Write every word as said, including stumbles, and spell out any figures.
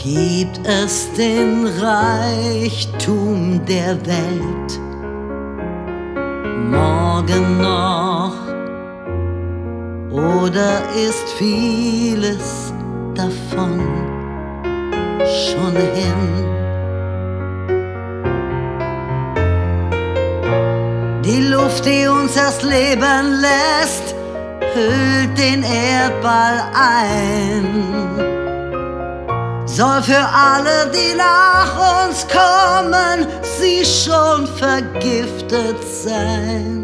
Gibt es den Reichtum der Welt morgen noch? Oder ist vieles davon schon hin? Die Luft, die uns erst leben lässt, hüllt den Erdball ein. Soll für alle, die nach uns kommen, sie schon vergiftet sein.